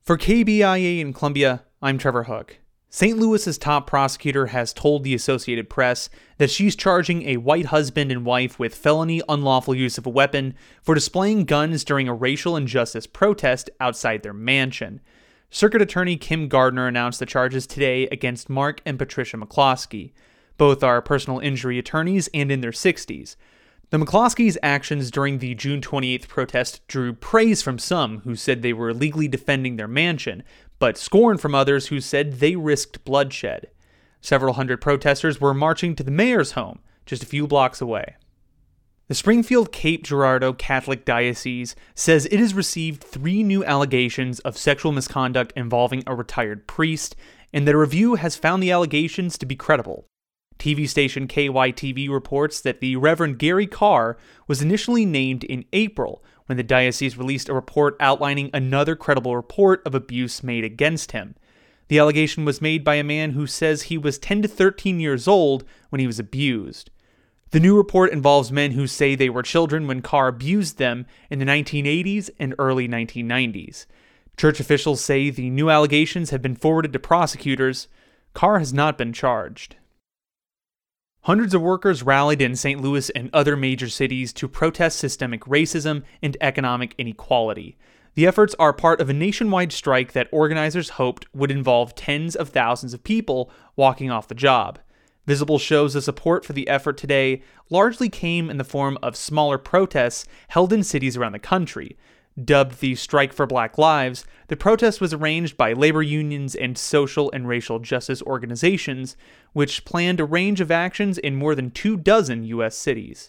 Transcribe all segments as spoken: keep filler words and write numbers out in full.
For K B I A in Columbia, I'm Trevor Hook. Saint Louis's top prosecutor has told the Associated Press that she's charging a white husband and wife with felony unlawful use of a weapon for displaying guns during a racial injustice protest outside their mansion. Circuit Attorney Kim Gardner announced the charges today against Mark and Patricia McCloskey. Both are personal injury attorneys and in their sixties. The McCloskeys' actions during the June twenty-eighth protest drew praise from some who said they were legally defending their mansion, but scorn from others who said they risked bloodshed. Several hundred protesters were marching to the mayor's home, just a few blocks away. The Springfield Cape Girardeau Catholic Diocese says it has received three new allegations of sexual misconduct involving a retired priest, and that a review has found the allegations to be credible. T V station K Y T V reports that the Reverend Gary Carr was initially named in April when the diocese released a report outlining another credible report of abuse made against him. The allegation was made by a man who says he was ten to thirteen years old when he was abused. The new report involves men who say they were children when Carr abused them in the nineteen eighties and early nineteen nineties. Church officials say the new allegations have been forwarded to prosecutors. Carr has not been charged. Hundreds of workers rallied in Saint Louis and other major cities to protest systemic racism and economic inequality. The efforts are part of a nationwide strike that organizers hoped would involve tens of thousands of people walking off the job. Visible shows of support for the effort today largely came in the form of smaller protests held in cities around the country. Dubbed the Strike for Black Lives, the protest was arranged by labor unions and social and racial justice organizations, which planned a range of actions in more than two dozen U S cities.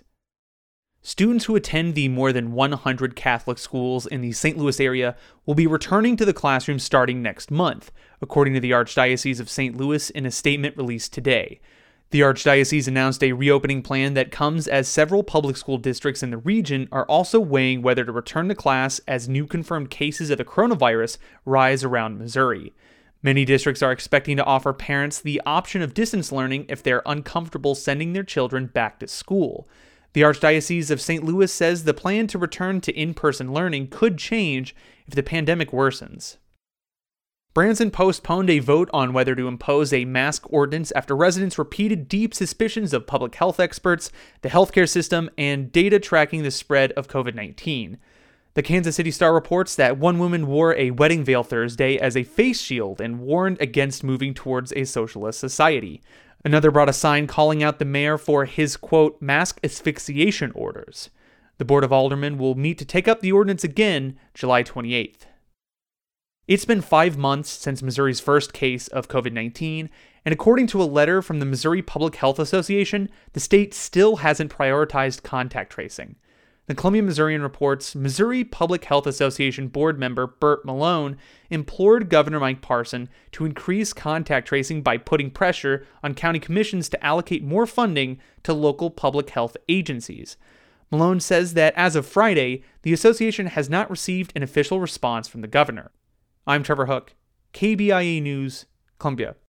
Students who attend the more than one hundred Catholic schools in the Saint Louis area will be returning to the classroom starting next month, according to the Archdiocese of Saint Louis in a statement released today. The Archdiocese announced a reopening plan that comes as several public school districts in the region are also weighing whether to return to class as new confirmed cases of the coronavirus rise around Missouri. Many districts are expecting to offer parents the option of distance learning if they're uncomfortable sending their children back to school. The Archdiocese of Saint Louis says the plan to return to in-person learning could change if the pandemic worsens. Branson postponed a vote on whether to impose a mask ordinance after residents repeated deep suspicions of public health experts, the healthcare system, and data tracking the spread of covid nineteen. The Kansas City Star reports that one woman wore a wedding veil Thursday as a face shield and warned against moving towards a socialist society. Another brought a sign calling out the mayor for his, quote, mask asphyxiation orders. The Board of Aldermen will meet to take up the ordinance again July twenty-eighth. It's been five months since Missouri's first case of covid nineteen, and according to a letter from the Missouri Public Health Association, the state still hasn't prioritized contact tracing. The Columbia Missourian reports Missouri Public Health Association board member Burt Malone implored Governor Mike Parson to increase contact tracing by putting pressure on county commissions to allocate more funding to local public health agencies. Malone says that as of Friday, the association has not received an official response from the governor. I'm Trevor Hook, K B I A News, Columbia.